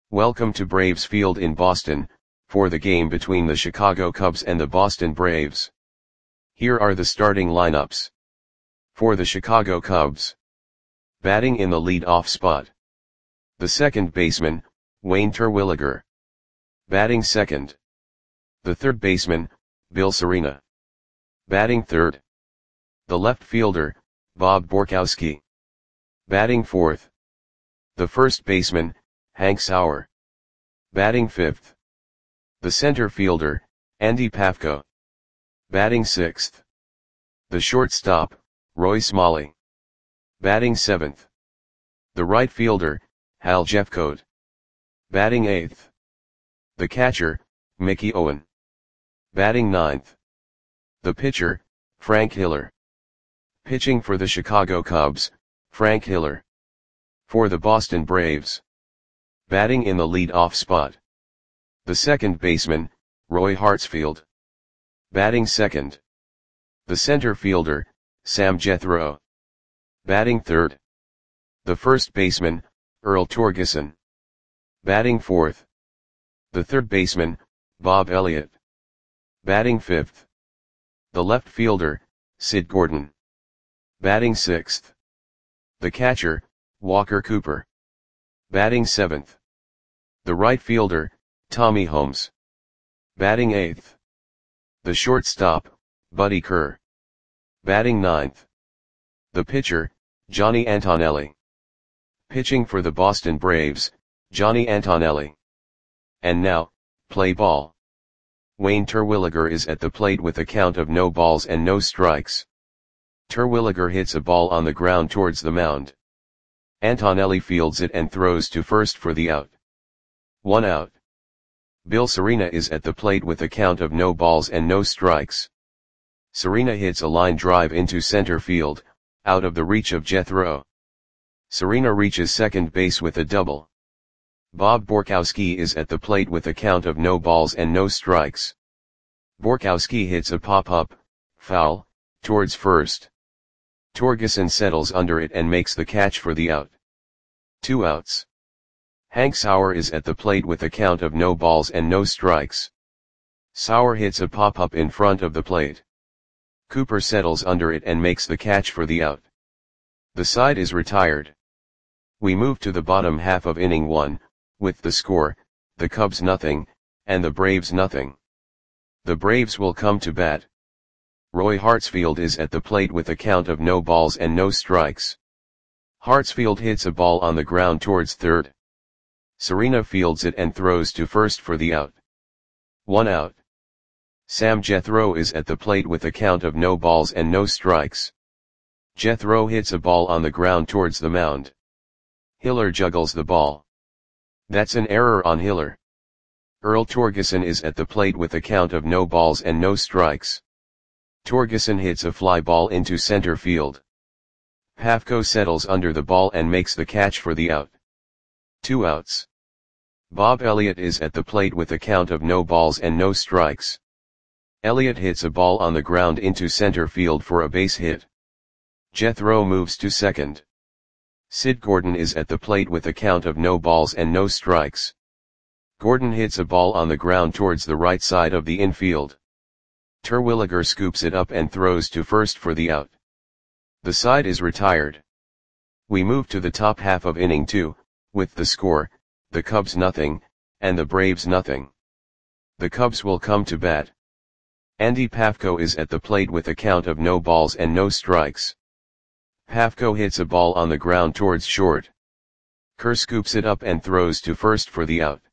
Welcome to Braves Field in Boston, for the game between the Chicago Cubs and the Boston Braves. Here are the starting lineups. For the Chicago Cubs. Batting in the lead-off spot. The second baseman, Wayne Terwilliger. Batting second. The third baseman, Bill Cerina. Batting third. The left fielder, Bob Borkowski. Batting fourth. The first baseman, Hank Sauer. Batting fifth. The center fielder, Andy Pafko. Batting sixth. The shortstop, Roy Smalley. Batting seventh. The right fielder, Hal Jeffcoat. Batting eighth. The catcher, Mickey Owen. Batting ninth. The pitcher, Frank Hiller. Pitching for the Chicago Cubs, Frank Hiller. For the Boston Braves. Batting in the lead-off spot. The second baseman, Roy Hartsfield. Batting second. The center fielder, Sam Jethro. Batting third. The first baseman, Earl Torgeson. Batting fourth. The third baseman, Bob Elliott. Batting fifth. The left fielder, Sid Gordon. Batting sixth. The catcher, Walker Cooper. Batting seventh. The right fielder, Tommy Holmes. Batting eighth. The shortstop, Buddy Kerr. Batting ninth. The pitcher, Johnny Antonelli. Pitching for the Boston Braves, Johnny Antonelli. And now, play ball. Wayne Terwilliger is at the plate with a count of no balls and no strikes. Terwilliger hits a ball on the ground towards the mound. Antonelli fields it and throws to first for the out. 1 out. Bill Cerina is at the plate with a count of no balls and no strikes. Cerina hits a line drive into center field, out of the reach of Jethro. Cerina reaches second base with a double. Bob Borkowski is at the plate with a count of no balls and no strikes. Borkowski hits a pop-up, foul, towards first. Torgeson settles under it and makes the catch for the out. 2 outs. Hank Sauer is at the plate with a count of no balls and no strikes. Sauer hits a pop-up in front of the plate. Cooper settles under it and makes the catch for the out. The side is retired. We move to the bottom half of inning 1, with the score, the Cubs nothing, and the Braves nothing. The Braves will come to bat. Roy Hartsfield is at the plate with a count of no balls and no strikes. Hartsfield hits a ball on the ground towards third. Cerina fields it and throws to first for the out. 1 out. Sam Jethro is at the plate with a count of no balls and no strikes. Jethro hits a ball on the ground towards the mound. Hiller juggles the ball. That's an error on Hiller. Earl Torgeson is at the plate with a count of no balls and no strikes. Torgeson hits a fly ball into center field. Pafko settles under the ball and makes the catch for the out. 2 outs. Bob Elliott is at the plate with a count of no balls and no strikes. Elliott hits a ball on the ground into center field for a base hit. Jethro moves to second. Sid Gordon is at the plate with a count of no balls and no strikes. Gordon hits a ball on the ground towards the right side of the infield. Terwilliger scoops it up and throws to first for the out. The side is retired. We move to the top half of inning 2, with the score, the Cubs nothing, and the Braves nothing. The Cubs will come to bat. Andy Pafko is at the plate with a count of no balls and no strikes. Pafko hits a ball on the ground towards short. Kerr scoops it up and throws to first for the out.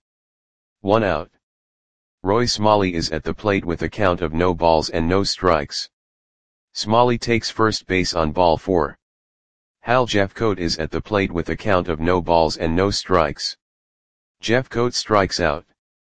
1 out. Roy Smalley is at the plate with a count of no balls and no strikes. Smalley takes first base on ball 4. Hal Jeffcoat is at the plate with a count of no balls and no strikes. Jeffcoat strikes out.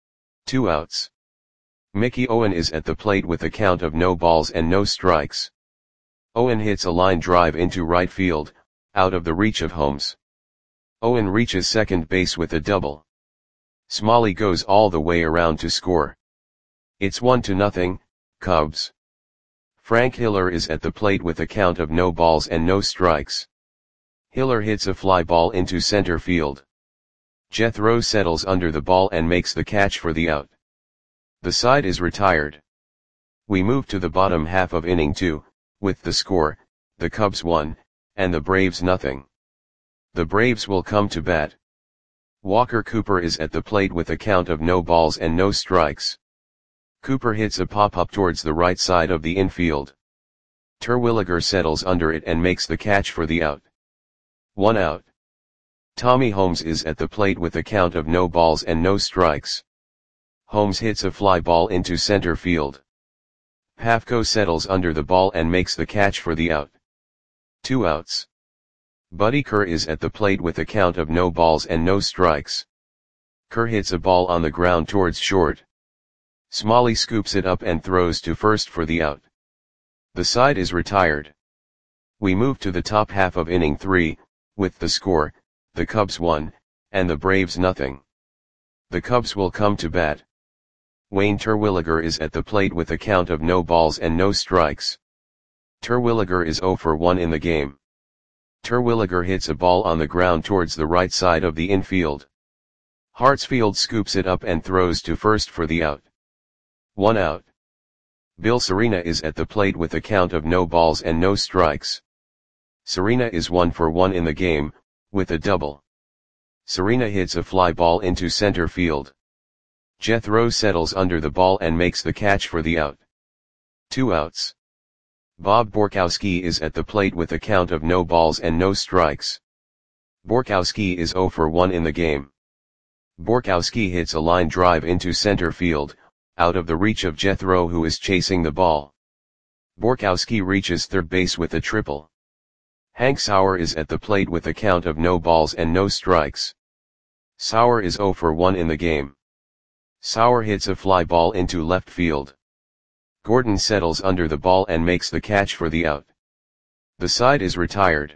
2 outs. Mickey Owen is at the plate with a count of no balls and no strikes. Owen hits a line drive into right field, out of the reach of Holmes. Owen reaches second base with a double. Smalley goes all the way around to score. It's 1-0, Cubs. Frank Hiller is at the plate with a count of no balls and no strikes. Hiller hits a fly ball into center field. Jethro settles under the ball and makes the catch for the out. The side is retired. We move to the bottom half of inning 2, with the score, the Cubs 1, and the Braves nothing. The Braves will come to bat. Walker Cooper is at the plate with a count of no balls and no strikes. Cooper hits a pop-up towards the right side of the infield. Terwilliger settles under it and makes the catch for the out. 1 out. Tommy Holmes is at the plate with a count of no balls and no strikes. Holmes hits a fly ball into center field. Pafko settles under the ball and makes the catch for the out. 2 outs. Buddy Kerr is at the plate with a count of no balls and no strikes. Kerr hits a ball on the ground towards short. Smalley scoops it up and throws to first for the out. The side is retired. We move to the top half of inning 3, with the score, the Cubs 1, and the Braves nothing. The Cubs will come to bat. Wayne Terwilliger is at the plate with a count of no balls and no strikes. Terwilliger is 0 for 1 in the game. Terwilliger hits a ball on the ground towards the right side of the infield. Hartsfield scoops it up and throws to first for the out. 1 out. Bill Serena is at the plate with a count of no balls and no strikes. Serena is 1 for 1 in the game, with a double. Serena hits a fly ball into center field. Jethro settles under the ball and makes the catch for the out. 2 outs. Bob Borkowski is at the plate with a count of no balls and no strikes. Borkowski is 0 for 1 in the game. Borkowski hits a line drive into center field, out of the reach of Jethro who is chasing the ball. Borkowski reaches third base with a triple. Hank Sauer is at the plate with a count of no balls and no strikes. Sauer is 0 for 1 in the game. Sauer hits a fly ball into left field. Gordon settles under the ball and makes the catch for the out. The side is retired.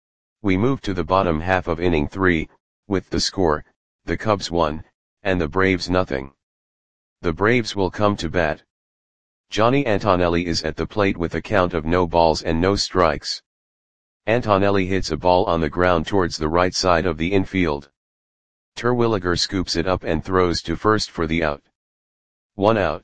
We move to the bottom half of inning 3, with the score, the Cubs 1, and the Braves nothing. The Braves will come to bat. Johnny Antonelli is at the plate with a count of no balls and no strikes. Antonelli hits a ball on the ground towards the right side of the infield. Terwilliger scoops it up and throws to first for the out. 1 out.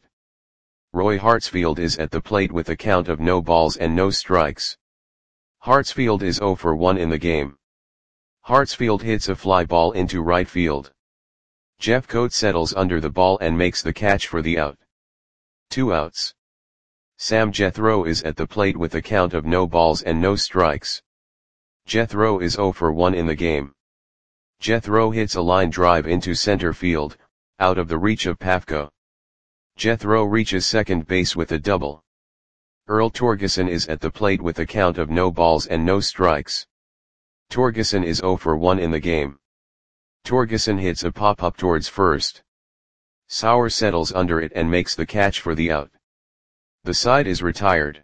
Roy Hartsfield is at the plate with a count of no balls and no strikes. Hartsfield is 0 for 1 in the game. Hartsfield hits a fly ball into right field. Jeff Coate settles under the ball and makes the catch for the out. 2 outs. Sam Jethro is at the plate with a count of no balls and no strikes. Jethro is 0 for 1 in the game. Jethro hits a line drive into center field, out of the reach of Pafko. Jethro reaches second base with a double. Earl Torgeson is at the plate with a count of no balls and no strikes. Torgeson is 0 for 1 in the game. Torgeson hits a pop-up towards first. Sauer settles under it and makes the catch for the out. The side is retired.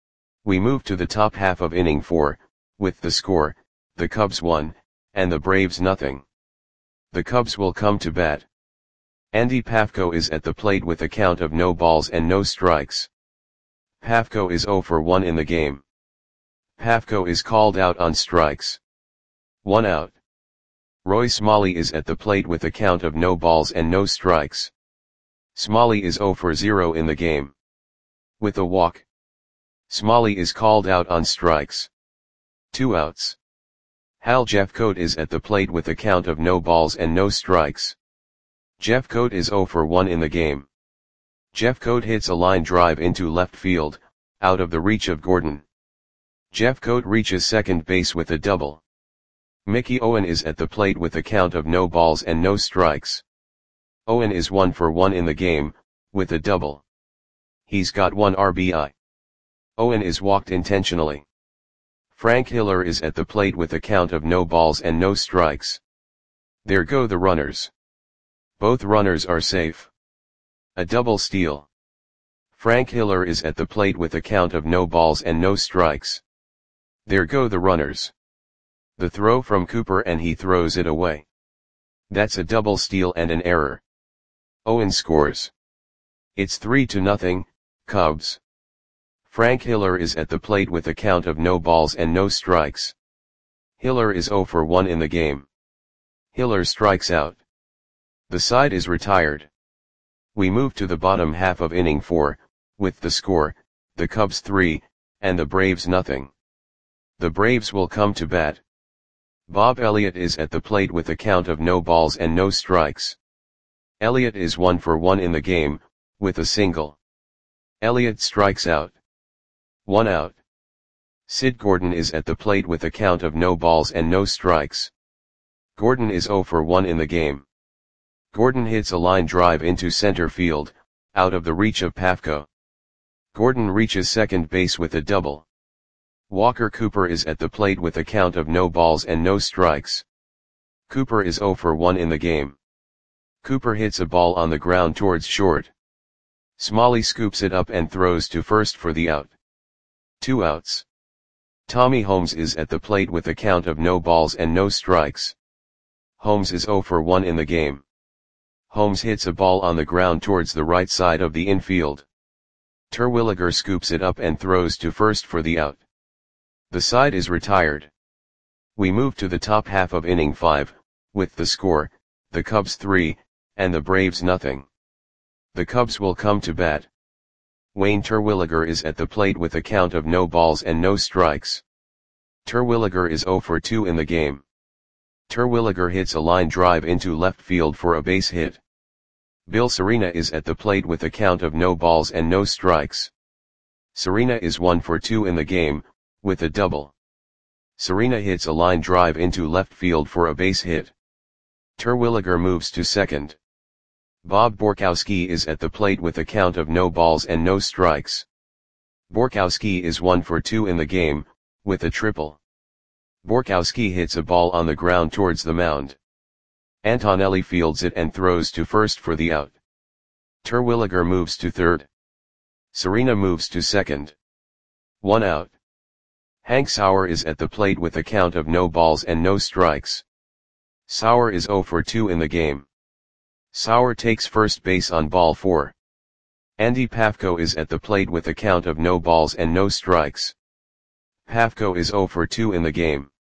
We move to the top half of inning 4, with the score, the Cubs 1, and the Braves nothing. The Cubs will come to bat. Andy Pafko is at the plate with a count of no balls and no strikes. Pafko is 0 for 1 in the game. Pafko is called out on strikes. 1 out. Roy Smalley is at the plate with a count of no balls and no strikes. Smalley is 0 for 0 in the game. With a walk. Smalley is called out on strikes. 2 outs. Hal Jeffcoat is at the plate with a count of no balls and no strikes. Jeffcoat is 0 for 1 in the game. Jeffcoat hits a line drive into left field, out of the reach of Gordon. Jeffcoat reaches second base with a double. Mickey Owen is at the plate with a count of no balls and no strikes. Owen is 1 for 1 in the game, with a double. He's got 1 RBI. Owen is walked intentionally. Frank Hiller is at the plate with a count of no balls and no strikes. There go the runners. Both runners are safe. A double steal. Frank Hiller is at the plate with a count of no balls and no strikes. There go the runners. The throw from Cooper and he throws it away. That's a double steal and an error. Owen scores. It's 3-0, Cubs. Frank Hiller is at the plate with a count of no balls and no strikes. Hiller is 0 for 1 in the game. Hiller strikes out. The side is retired. We move to the bottom half of inning 4, with the score, the Cubs 3, and the Braves nothing. The Braves will come to bat. Bob Elliott is at the plate with a count of no balls and no strikes. Elliott is 1 for 1 in the game, with a single. Elliott strikes out. 1 out. Sid Gordon is at the plate with a count of no balls and no strikes. Gordon is 0 for 1 in the game. Gordon hits a line drive into center field, out of the reach of Pafko. Gordon reaches second base with a double. Walker Cooper is at the plate with a count of no balls and no strikes. Cooper is 0 for 1 in the game. Cooper hits a ball on the ground towards short. Smalley scoops it up and throws to first for the out. 2 outs. Tommy Holmes is at the plate with a count of no balls and no strikes. Holmes is 0 for 1 in the game. Holmes hits a ball on the ground towards the right side of the infield. Terwilliger scoops it up and throws to first for the out. The side is retired. We move to the top half of inning 5, with the score, the Cubs 3, and the Braves nothing. The Cubs will come to bat. Wayne Terwilliger is at the plate with a count of no balls and no strikes. Terwilliger is 0 for 2 in the game. Terwilliger hits a line drive into left field for a base hit. Bill Serena is at the plate with a count of no balls and no strikes. Serena is 1 for 2 in the game, with a double. Serena hits a line drive into left field for a base hit. Terwilliger moves to second. Bob Borkowski is at the plate with a count of no balls and no strikes. Borkowski is 1 for 2 in the game, with a triple. Borkowski hits a ball on the ground towards the mound. Antonelli fields it and throws to first for the out. Terwilliger moves to third. Serena moves to second. 1 out. Hank Sauer is at the plate with a count of no balls and no strikes. Sauer is 0 for 2 in the game. Sauer takes first base on ball 4. Andy Pafko is at the plate with a count of no balls and no strikes. Pafko is 0 for 2 in the game.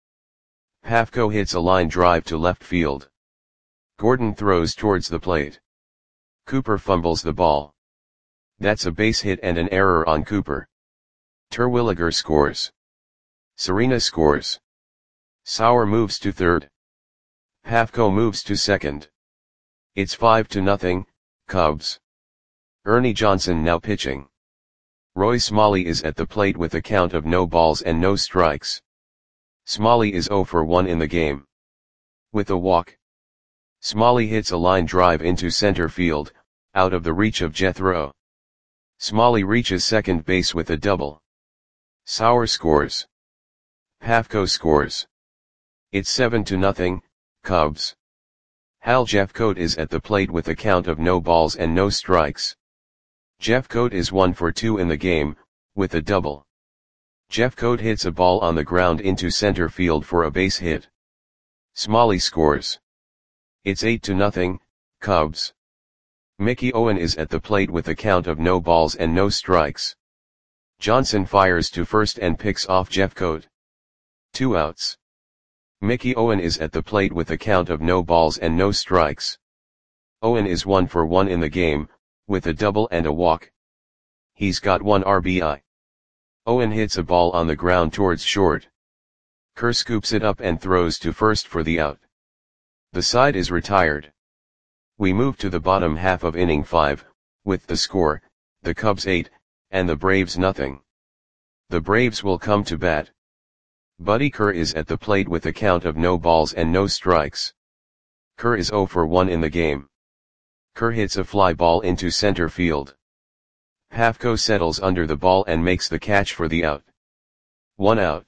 Pafko hits a line drive to left field. Gordon throws towards the plate. Cooper fumbles the ball. That's a base hit and an error on Cooper. Terwilliger scores. Serena scores. Sauer moves to third. Pafko moves to second. It's 5-0, Cubs. Ernie Johnson now pitching. Roy Smalley is at the plate with a count of no balls and no strikes. Smalley is 0 for 1 in the game. With a walk. Smalley hits a line drive into center field, out of the reach of Jethro. Smalley reaches second base with a double. Sauer scores. Pafko scores. It's 7-0, Cubs. Hal Jeffcoat is at the plate with a count of no balls and no strikes. Jeffcoat is 1 for 2 in the game, with a double. Jeffcoat hits a ball on the ground into center field for a base hit. Smalley scores. It's 8-0, Cubs. Mickey Owen is at the plate with a count of no balls and no strikes. Johnson fires to first and picks off Jeffcoat. 2 outs. Mickey Owen is at the plate with a count of no balls and no strikes. Owen is 1 for 1 in the game, with a double and a walk. He's got 1 RBI. Owen hits a ball on the ground towards short. Kerr scoops it up and throws to first for the out. The side is retired. We move to the bottom half of inning 5, with the score, the Cubs 8, and the Braves nothing. The Braves will come to bat. Buddy Kerr is at the plate with a count of no balls and no strikes. Kerr is 0 for 1 in the game. Kerr hits a fly ball into center field. Pafko settles under the ball and makes the catch for the out. 1 out.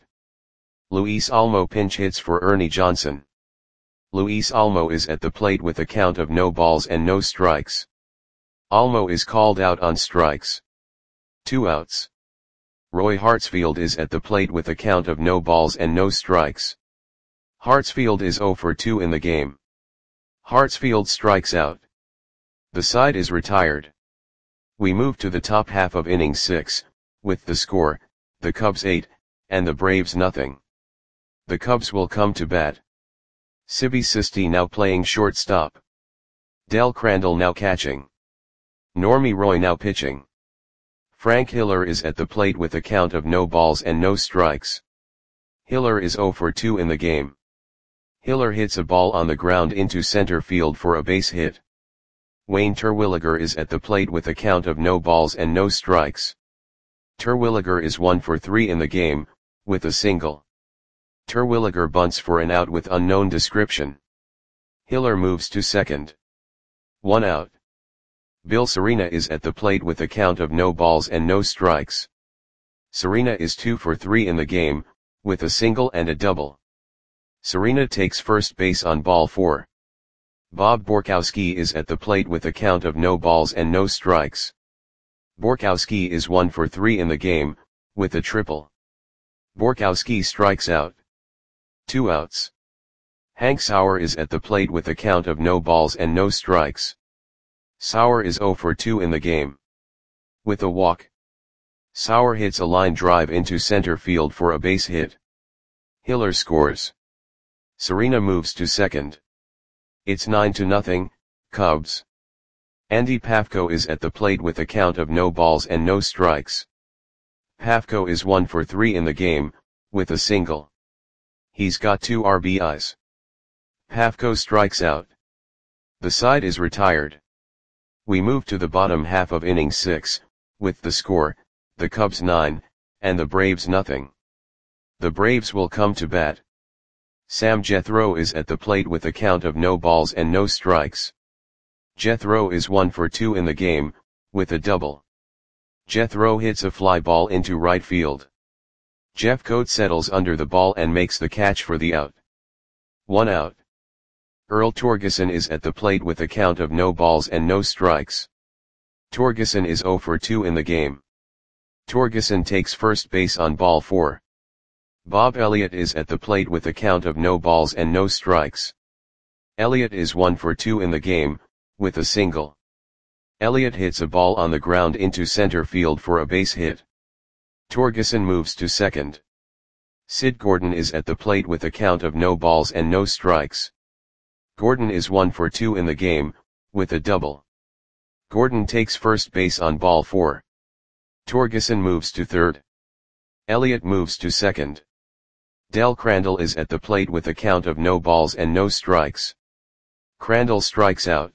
Luis Almo pinch hits for Ernie Johnson. Luis Almo is at the plate with a count of no balls and no strikes. Almo is called out on strikes. 2 outs. Roy Hartsfield is at the plate with a count of no balls and no strikes. Hartsfield is 0 for 2 in the game. Hartsfield strikes out. The side is retired. We move to the top half of inning 6, with the score, the Cubs 8, and the Braves nothing. The Cubs will come to bat. Sibi Sisti now playing shortstop. Del Crandall now catching. Normie Roy now pitching. Frank Hiller is at the plate with a count of no balls and no strikes. Hiller is 0 for 2 in the game. Hiller hits a ball on the ground into center field for a base hit. Wayne Terwilliger is at the plate with a count of no balls and no strikes. Terwilliger is 1 for 3 in the game, with a single. Terwilliger bunts for an out with unknown description. Hiller moves to second. 1 out. Bill Serena is at the plate with a count of no balls and no strikes. Serena is 2 for 3 in the game, with a single and a double. Serena takes first base on ball 4. Bob Borkowski is at the plate with a count of no balls and no strikes. Borkowski is 1 for 3 in the game, with a triple. Borkowski strikes out. 2 outs. Hank Sauer is at the plate with a count of no balls and no strikes. Sauer is 0 for 2 in the game. With a walk. Sauer hits a line drive into center field for a base hit. Hiller scores. Serena moves to second. It's 9-0, Cubs. Andy Pafko is at the plate with a count of no balls and no strikes. Pafko is 1 for 3 in the game, with a single. He's got 2 RBIs. Pafko strikes out. The side is retired. We move to the bottom half of inning 6, with the score, the Cubs 9, and the Braves nothing. The Braves will come to bat. Sam Jethro is at the plate with a count of no balls and no strikes. Jethro is 1 for 2 in the game, with a double. Jethro hits a fly ball into right field. Jeffcoat settles under the ball and makes the catch for the out. 1 out. Earl Torgeson is at the plate with a count of no balls and no strikes. Torgeson is 0 for 2 in the game. Torgeson takes first base on ball 4. Bob Elliott is at the plate with a count of no balls and no strikes. Elliott is 1 for 2 in the game, with a single. Elliott hits a ball on the ground into center field for a base hit. Torgeson moves to second. Sid Gordon is at the plate with a count of no balls and no strikes. Gordon is 1 for 2 in the game, with a double. Gordon takes first base on ball 4. Torgeson moves to third. Elliott moves to second. Del Crandall is at the plate with a count of no balls and no strikes. Crandall strikes out.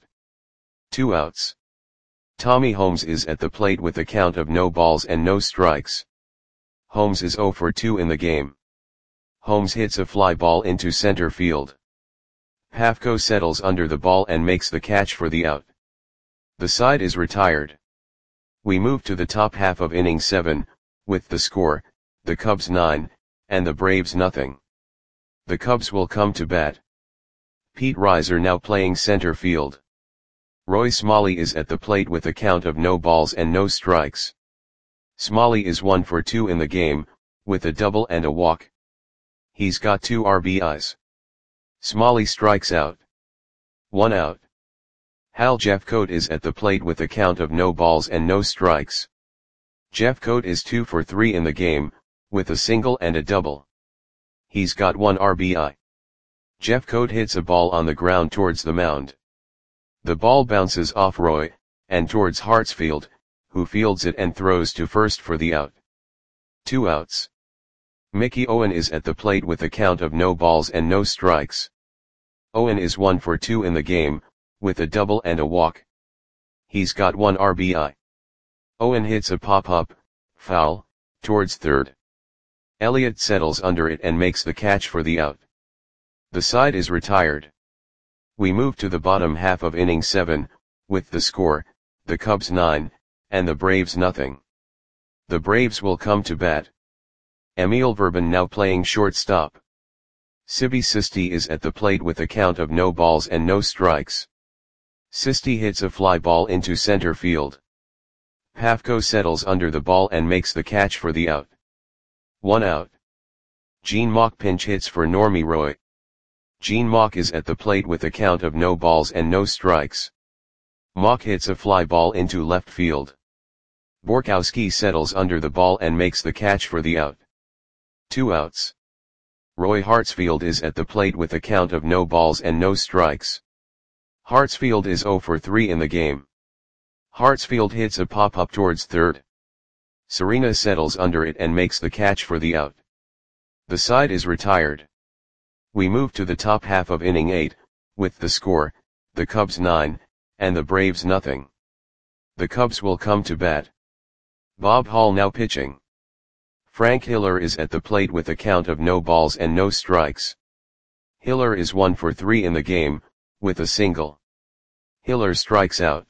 2 outs. Tommy Holmes is at the plate with a count of no balls and no strikes. Holmes is 0 for 2 in the game. Holmes hits a fly ball into center field. Pafko settles under the ball and makes the catch for the out. The side is retired. We move to the top half of inning 7, with the score, the Cubs 9, and the Braves nothing. The Cubs will come to bat. Pete Reiser now playing center field. Roy Smalley is at the plate with a count of no balls and no strikes. Smalley is 1 for 2 in the game, with a double and a walk. He's got 2 RBIs. Smalley strikes out. 1 out. Hal Jeffcoat is at the plate with a count of no balls and no strikes. Jeffcoat is 2 for 3 in the game, with a single and a double. He's got 1 RBI. Jeffcoat hits a ball on the ground towards the mound. The ball bounces off Roy, and towards Hartsfield, who fields it and throws to first for the out. 2 outs. Mickey Owen is at the plate with a count of no balls and no strikes. Owen is 1 for 2 in the game, with a double and a walk. He's got 1 RBI. Owen hits a pop-up, foul, towards third. Elliott settles under it and makes the catch for the out. The side is retired. We move to the bottom half of inning 7, with the score, the Cubs 9, and the Braves nothing. The Braves will come to bat. Emil Verban now playing shortstop. Sibi Sisti is at the plate with a count of no balls and no strikes. Sisti hits a fly ball into center field. Pafko settles under the ball and makes the catch for the out. 1 out. Gene Mauch pinch hits for Normie Roy. Gene Mauch is at the plate with a count of no balls and no strikes. Mauch hits a fly ball into left field. Borkowski settles under the ball and makes the catch for the out. 2 outs. Roy Hartsfield is at the plate with a count of no balls and no strikes. Hartsfield is 0 for 3 in the game. Hartsfield hits a pop-up towards third. Serena settles under it and makes the catch for the out. The side is retired. We move to the top half of inning 8, with the score, the Cubs 9, and the Braves nothing. The Cubs will come to bat. Bob Hall now pitching. Frank Hiller is at the plate with a count of no balls and no strikes. Hiller is 1 for 3 in the game, with a single. Hiller strikes out.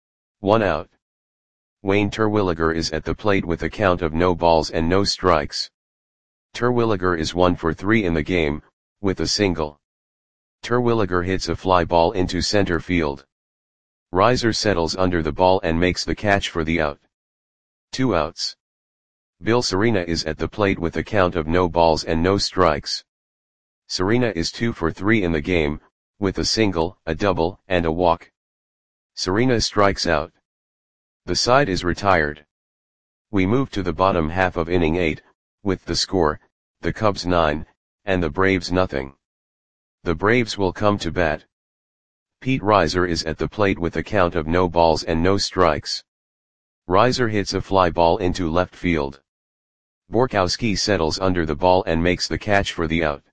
1 out. Wayne Terwilliger is at the plate with a count of no balls and no strikes. Terwilliger is 1 for 3 in the game, with a single. Terwilliger hits a fly ball into center field. Reiser settles under the ball and makes the catch for the out. 2 outs. Bill Serena is at the plate with a count of no balls and no strikes. Serena is 2 for 3 in the game, with a single, a double, and a walk. Serena strikes out. The side is retired. We move to the bottom half of inning 8, with the score, the Cubs 9, and the Braves nothing. The Braves will come to bat. Pete Reiser is at the plate with a count of no balls and no strikes. Reiser hits a fly ball into left field. Borkowski settles under the ball and makes the catch for the out.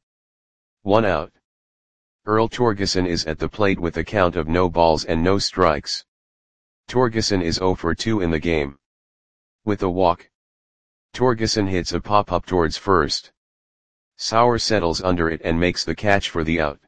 1 out. Earl Torgeson is at the plate with a count of no balls and no strikes. Torgeson is 0 for 2 in the game. With a walk. Torgeson hits a pop-up towards first. Sauer settles under it and makes the catch for the out.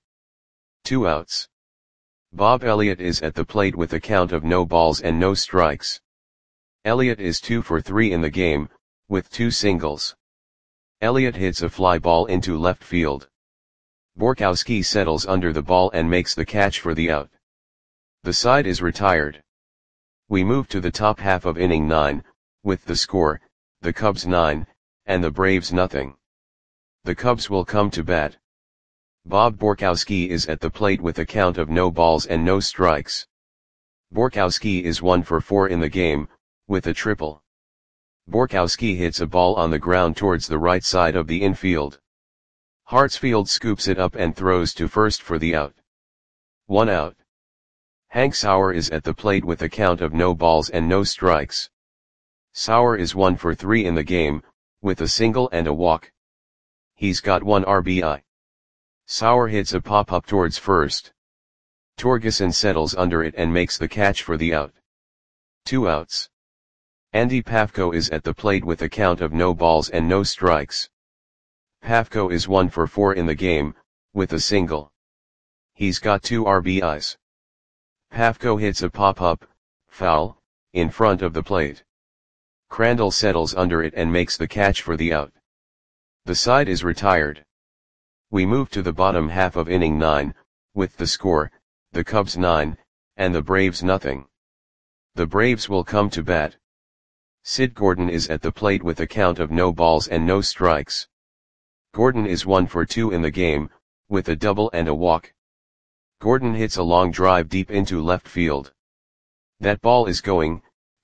2 outs. Bob Elliott is at the plate with a count of no balls and no strikes. Elliott is 2 for 3 in the game, with 2 singles. Elliott hits a fly ball into left field. Borkowski settles under the ball and makes the catch for the out. The side is retired. We move to the top half of inning 9, with the score, the Cubs 9, and the Braves nothing. The Cubs will come to bat. Bob Borkowski is at the plate with a count of no balls and no strikes. Borkowski is 1 for 4 in the game, with a triple. Borkowski hits a ball on the ground towards the right side of the infield. Hartsfield scoops it up and throws to first for the out. 1 out. Hank Sauer is at the plate with a count of no balls and no strikes. Sauer is 1 for 3 in the game, with a single and a walk. He's got 1 RBI. Sauer hits a pop-up towards first. Torgeson settles under it and makes the catch for the out. 2 outs. Andy Pafko is at the plate with a count of no balls and no strikes. Pafko is 1 for 4 in the game, with a single. He's got 2 RBIs. Pafko hits a pop-up, foul, in front of the plate. Crandall settles under it and makes the catch for the out. The side is retired. We move to the bottom half of inning 9, with the score, the Cubs 9, and the Braves nothing. The Braves will come to bat. Sid Gordon is at the plate with a count of no balls and no strikes. Gordon is 1 for 2 in the game, with a double and a walk. Gordon hits a long drive deep into left field. That ball is gone.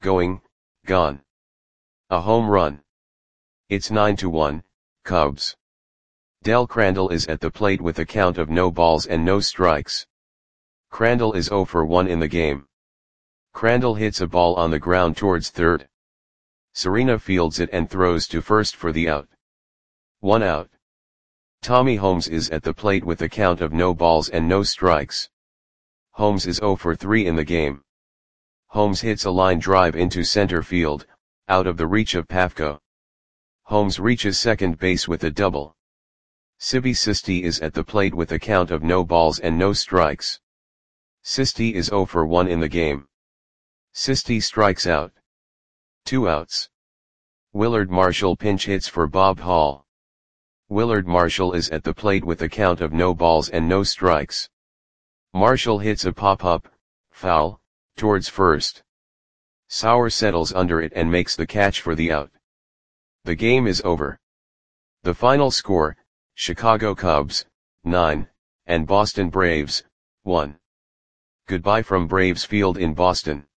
A home run. It's 9-1, Cubs. Del Crandall is at the plate with a count of no balls and no strikes. Crandall is 0 for 1 in the game. Crandall hits a ball on the ground towards third. Serena fields it and throws to first for the out. 1 out. Tommy Holmes is at the plate with a count of no balls and no strikes. Holmes is 0 for 3 in the game. Holmes hits a line drive into center field, out of the reach of Pafko. Holmes reaches second base with a double. Sibby Sisti is at the plate with a count of no balls and no strikes. Sisti is 0 for 1 in the game. Sisti strikes out. 2 outs. Willard Marshall pinch hits for Bob Hall. Willard Marshall is at the plate with a count of no balls and no strikes. Marshall hits a pop-up, foul, towards first. Sauer settles under it and makes the catch for the out. The game is over. The final score, Chicago Cubs, 9, and Boston Braves, 1. Goodbye from Braves Field in Boston.